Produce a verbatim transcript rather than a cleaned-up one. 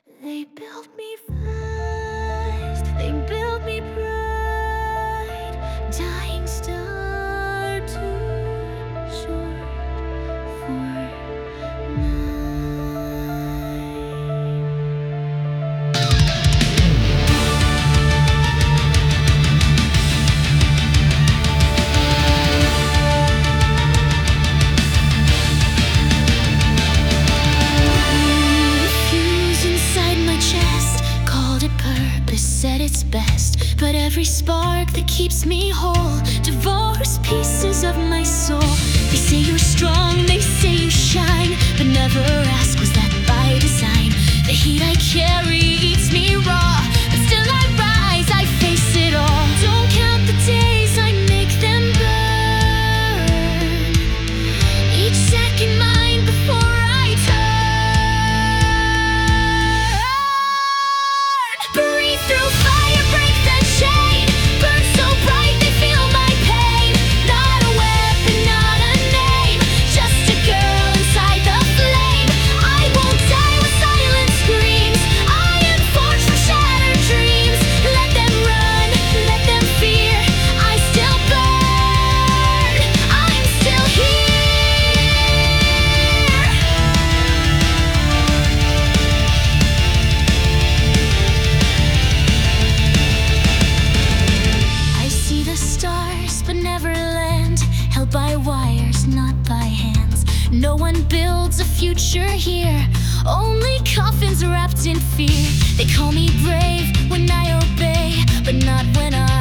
They built me fast, they built me bright, dying star too short for at its best, but every spark that keeps me whole devours pieces of my soul. They say you're strong, they say you shine, but never ask, was that by design? The heat I carry eats me raw, but still I rise, I face it all. Don't count the days, I make them burn. Each second mine before I turn. Breathe through fire, break the chain. Burn so bright they feel my pain. Not a weapon, not a name, just a girl inside the flame. I won't die with silent screams. I am forged for shattered dreams. Let them run, let them fear, I still burn. I'm still here. I see the stars, but never land, held by wires, not by hands. No one builds a future here, only coffins wrapped in fear. They call me brave when I obey, but not when I